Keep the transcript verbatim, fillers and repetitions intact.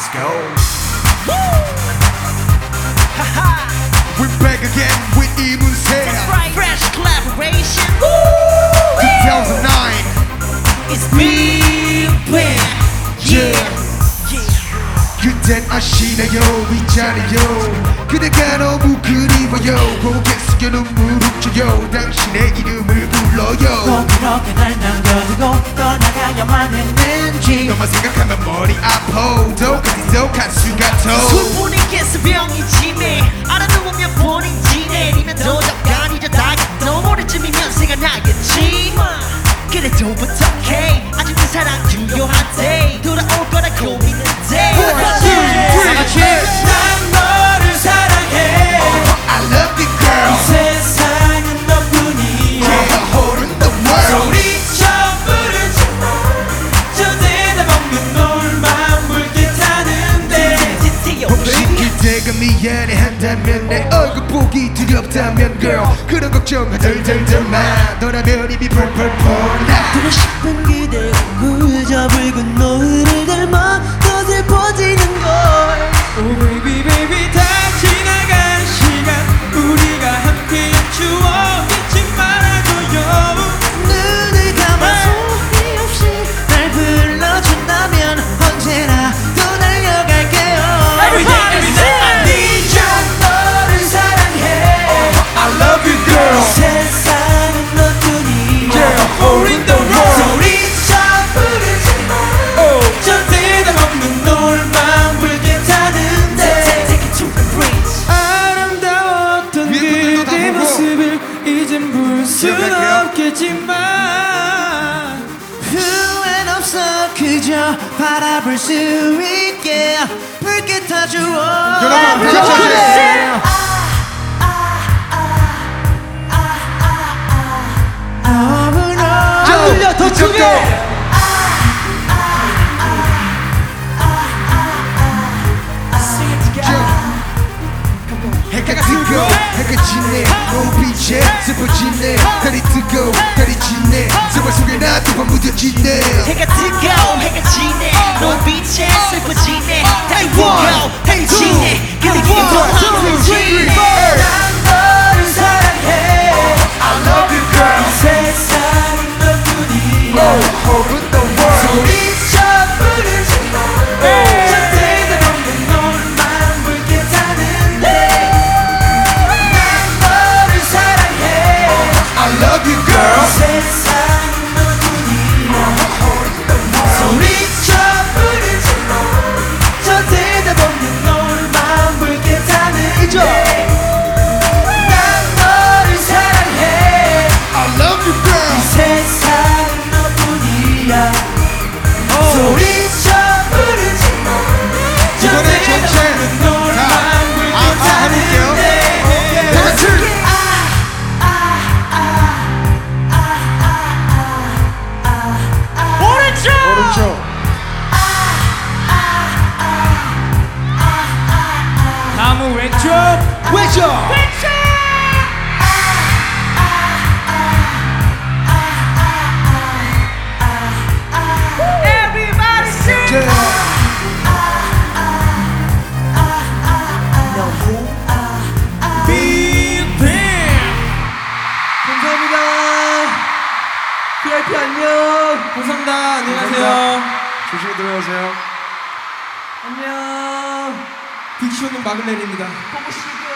Let's go. We're back again with 이문세. That's right. Fresh collaboration. two thousand nine. It's Big Bang. Yeah. 그댄 아시나요 있잖아요 그대가 너무 그리워요 고개 숙여 눈물 훔쳐요 당신의 이름을 불러요 꼭 그렇게 날 남겨두고 떠나가야만 했는지 너만 생각하면 머리 아파 독하디도 간수가 더 술뿐인 개수병이지네 알아놓으면 본인지네 니는 도덕관 잊었다가 너 모레쯤이면 생각나겠지 그래도 부탁해 아직도 사랑 유효한데 돌아올 거라고 믿는데 난 너를 사랑해 I love you girl 이 세상은 너뿐이야 Yeah, holding the world 소리쳐 부르지 저 대답없는 놀만 붉게 타는데 혹시 그대가 미안해 한다면 내 얼굴 보기 두렵다면 girl 그런 걱정 들들들 마 너라면 이미 펄펄 펄나 보고 싶은 그대 그저 붉은 노을을 닮아 더 슬퍼지는 걸 Oh baby baby 다 지나간 시간 우리가 함께한 추억 잊지 말아줘요 눈을 감아 소리 없이 날 불러준다면 언제나 또 달려갈게요 Every day every day I need you 너를 사랑해 I love you girl 세상은 너뿐이야 Yeah, holding the world 소리쳐 부르지 마 저 대답없는 놀만 붉게 타는데 Take it to the bridge 아름다웠던 위에 분들도 다 그대 보고. 모습을 이젠 볼 순 기억할게요. 없겠지만 후회는 없어 그저 바라볼 수 있게 붉게 타주어 여러분, 같이 아무나 안 들려 더 크게 해가 뜨고 해가 지네 노빛에 슬퍼지네 달이 뜨고 달이 지네 세월 속에 나도 번 무뎌지네 해가 뜨고 해가 지네 노빛에 슬퍼지네 달이 뜨고 달이 지네 근데 그게 더 아프지네 난 너를 사랑해 I love you girl 이 세상은 너뿐이야 Holding the world 소리쳐 부르지 마저 대답없는 놀만 붉게 타는데 난 너를 사랑해 I love you girl 세상은 너뿐이야 소리쳐 부르지 마저 대답없는 놀만 붉게 타는데 난 너를 사랑해 I love you girl 세상은 너뿐이야 소리쳐 부르지 마저 이번엔 전체 대답없는 놀만 아, 붉게 아, 해볼게요. 타는데 다 같이 오른쪽 오른쪽 다음은 왼쪽 왼쪽 Everybody sing yeah. 빅뱅 감사합니다 브이아이피 안녕 감사합니다 안녕하세요 조심히 들어가세요 안녕 빅쇼는 마글렌입니다 보고 싶어